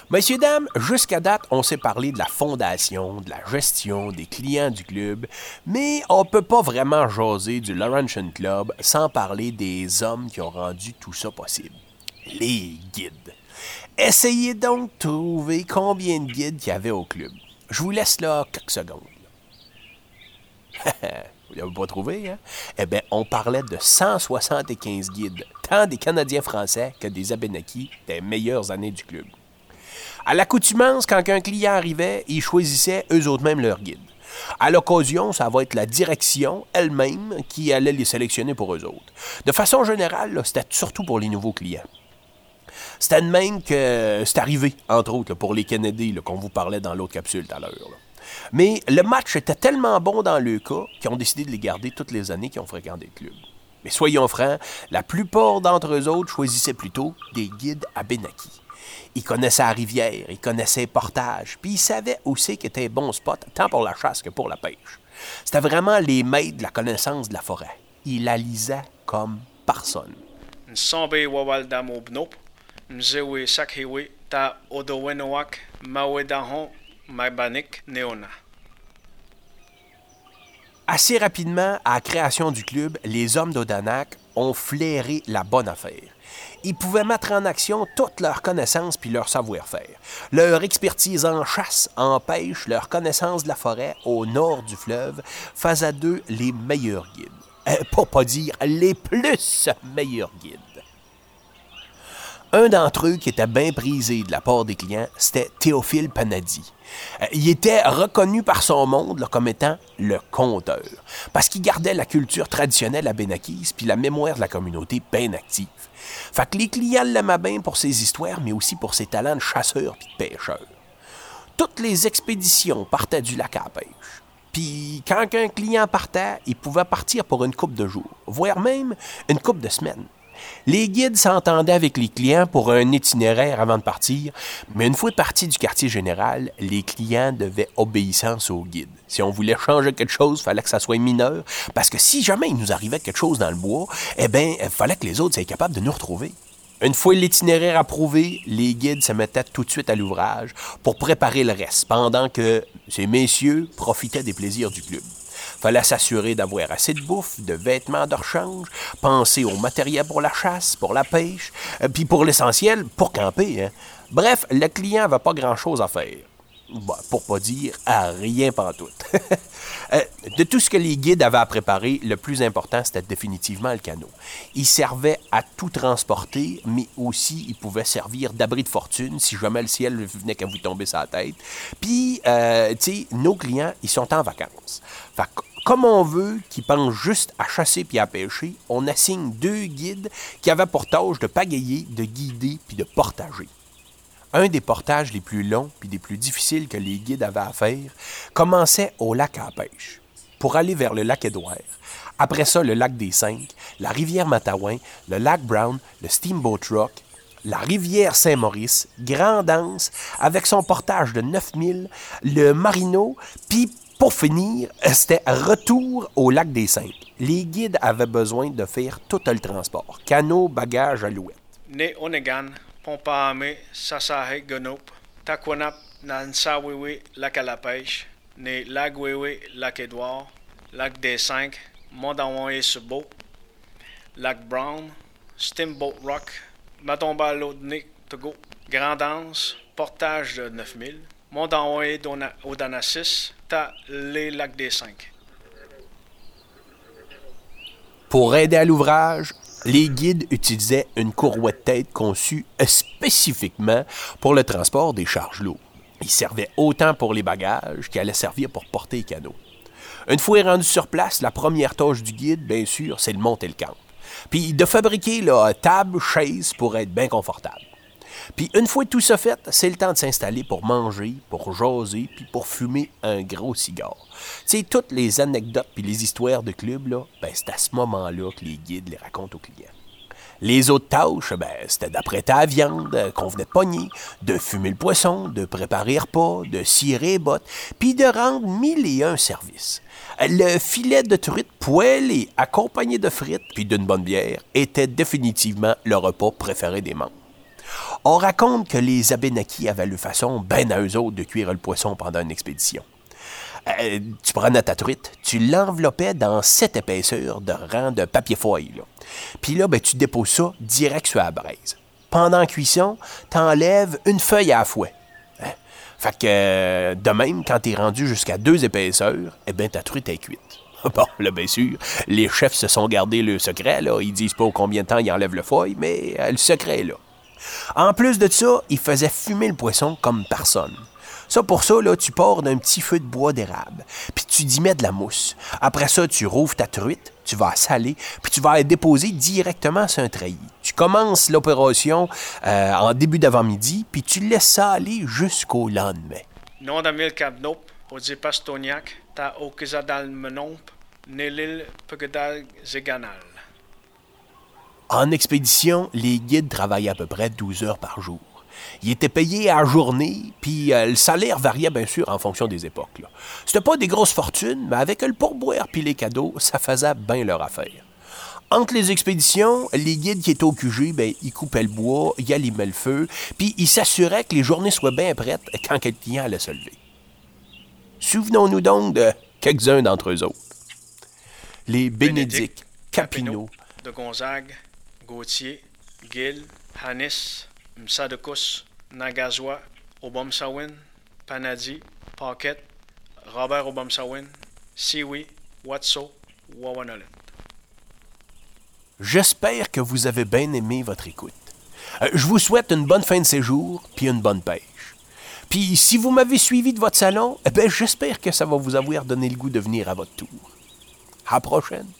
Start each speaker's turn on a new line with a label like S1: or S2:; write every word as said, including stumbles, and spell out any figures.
S1: Messieurs, dames, jusqu'à date, on s'est parlé de la fondation, de la gestion, des clients du club, mais on peut pas vraiment jaser du Laurentian Club sans parler des hommes qui ont rendu tout ça possible. Les guides. Essayez donc de trouver combien de guides il y avait au club. Je vous laisse là quelques secondes. Vous l'avez pas trouvé, hein? Eh bien, on parlait de cent soixante-quinze guides, tant des Canadiens français que des Abénakis des meilleures années du club. À l'accoutumance, quand un client arrivait, ils choisissaient eux-mêmes leur guide. À l'occasion, ça va être la direction elle-même qui allait les sélectionner pour eux autres. De façon générale, là, c'était surtout pour les nouveaux clients. C'était de même que c'est arrivé, entre autres, là, pour les Kennedy, là, qu'on vous parlait dans l'autre capsule tout à l'heure. Là. Mais le match était tellement bon dans le cas qu'ils ont décidé de les garder toutes les années qu'ils ont fréquenté le club. Mais soyons francs, la plupart d'entre eux autres choisissaient plutôt des guides Abénakis. Ils connaissaient la rivière, ils connaissaient les portages, puis ils savaient aussi qu'il était un bon spot, tant pour la chasse que pour la pêche. C'était vraiment les maîtres de la connaissance de la forêt. Ils la lisaient comme personne.
S2: Nsambe wawalda mobnop, mzewe sakhewe ta odowenoak mawedahon mabanik neona.
S1: Assez rapidement, à la création du club, les hommes d'Odanak ont flairé la bonne affaire. Ils pouvaient mettre en action toutes leurs connaissances puis leur savoir-faire. Leur expertise en chasse, en pêche, leur connaissance de la forêt au nord du fleuve faisaient d'eux les meilleurs guides. Euh, pour pas dire les plus meilleurs guides. Un d'entre eux qui était bien prisé de la part des clients, c'était Théophile Panadi. Euh, il était reconnu par son monde là, comme étant le conteur, parce qu'il gardait la culture traditionnelle abénakise puis la mémoire de la communauté bien active. Fait que les clients l'aimaient bien pour ses histoires, mais aussi pour ses talents de chasseur puis de pêcheur. Toutes les expéditions partaient du lac à la pêche. Puis quand un client partait, il pouvait partir pour une couple de jours, voire même une couple de semaines. Les guides s'entendaient avec les clients pour un itinéraire avant de partir, mais une fois partis du quartier général, les clients devaient obéissance aux guides. Si on voulait changer quelque chose, il fallait que ça soit mineur, parce que si jamais il nous arrivait quelque chose dans le bois, eh bien, il fallait que les autres soient capables de nous retrouver. Une fois l'itinéraire approuvé, les guides se mettaient tout de suite à l'ouvrage pour préparer le reste, pendant que ces messieurs profitaient des plaisirs du club. Fallait s'assurer d'avoir assez de bouffe, de vêtements de rechange, penser au matériel pour la chasse, pour la pêche, euh, puis pour l'essentiel, pour camper. Hein. Bref, le client n'avait pas grand-chose à faire. Bon, pour pas dire à rien pantoute. euh, de tout ce que les guides avaient à préparer, le plus important, c'était définitivement le canot. Il servait à tout transporter, mais aussi il pouvait servir d'abri de fortune si jamais le ciel venait qu'à vous tomber sur la tête. Puis, euh, tu sais, nos clients, ils sont en vacances. Fait que, comme on veut qu'ils pensent juste à chasser puis à pêcher, on assigne deux guides qui avaient pour tâche de pagayer, de guider puis de portager. Un des portages les plus longs puis des plus difficiles que les guides avaient à faire commençait au lac à la pêche, pour aller vers le lac Édouard. Après ça, le lac des Cinq, la rivière Matawan, le lac Brown, le Steamboat Rock, la rivière Saint-Maurice, Grande-Anse, avec son portage de neuf milles, le Marino, puis pour finir, c'était retour au lac des Cinq. Les guides avaient besoin de faire tout le transport, canot, bagages, alouettes.
S2: Ne onegan pompaame sasahe gonop takwanap nansawewe lac à la pêche ne lagwewe lac Édouard lac des Cinq Mondawan Subo lac Brown Steamboat Rock Matomba Lodnik Togo Grande-Anse portage de neuf mille Mondawan Odanassis ta les lacs des Cinq.
S1: Pour aider à l'ouvrage, les guides utilisaient une courroie de tête conçue spécifiquement pour le transport des charges lourdes. Ils servaient autant pour les bagages qu'ils allaient servir pour porter les canots. Une fois rendu sur place, la première tâche du guide, bien sûr, c'est de monter le camp. Puis de fabriquer la table, chaise pour être bien confortable. Puis une fois tout ça fait, c'est le temps de s'installer pour manger, pour jaser, puis pour fumer un gros cigare. Tu sais, toutes les anecdotes puis les histoires de club, là, ben c'est à ce moment-là que les guides les racontent aux clients. Les autres tâches, ben, c'était d'apprêter la viande qu'on venait de pogner, de fumer le poisson, de préparer le repas, de cirer les bottes, puis de rendre mille et un services. Le filet de truite poêlé, accompagné de frites puis d'une bonne bière, était définitivement le repas préféré des membres. On raconte que les Abénaquis avaient leur façon, ben à eux autres, de cuire le poisson pendant une expédition. Euh, tu prenais ta truite, tu l'enveloppais dans sept épaisseurs de rang de papier foil. Là. Puis là, ben, tu déposes ça direct sur la braise. Pendant la cuisson, tu enlèves une feuille à la fouet. Hein? Fait que, euh, de même, quand tu es rendu jusqu'à deux épaisseurs, eh bien, ta truite est cuite. Bon, là, bien sûr, les chefs se sont gardés le secret, là. Ils disent pas au combien de temps ils enlèvent le foil, mais euh, le secret est là. En plus de ça, ils faisaient fumer le poisson comme personne. Ça, pour ça, là, tu pars d'un petit feu de bois d'érable, puis tu y mets de la mousse. Après ça, tu rouvres ta truite, tu vas la saler, puis tu vas la déposer directement sur un treillis. Tu commences l'opération euh, en début d'avant-midi, puis tu laisses ça aller jusqu'au lendemain.
S2: Non d'amil cabnop, pour dire pastoniac, ta okizadal menomp, nelil pegedal zeganal.
S1: En expédition, les guides travaillaient à peu près douze heures par jour. Ils étaient payés à la journée, puis euh, le salaire variait bien sûr en fonction des époques. Là. C'était pas des grosses fortunes, mais avec le pourboire puis les cadeaux, ça faisait bien leur affaire. Entre les expéditions, les guides qui étaient au Q G, ben, ils coupaient le bois, ils allumaient le feu, puis ils s'assuraient que les journées soient bien prêtes quand le client allait se lever. Souvenons-nous donc de quelques-uns d'entre eux autres. Les Bénédicte, Capineau,
S2: de Gonzague, Gauthier, Gill, Hannis, Msadekous, Nagazois, Obomsawin, Panadi, Paquette, Robert Obomsawin, Siwi, Watso, Wawanolet.
S1: J'espère que vous avez bien aimé votre écoute. Euh, je vous souhaite une bonne fin de séjour puis une bonne pêche. Puis si vous m'avez suivi de votre salon, eh bien, j'espère que ça va vous avoir donné le goût de venir à votre tour. À la prochaine.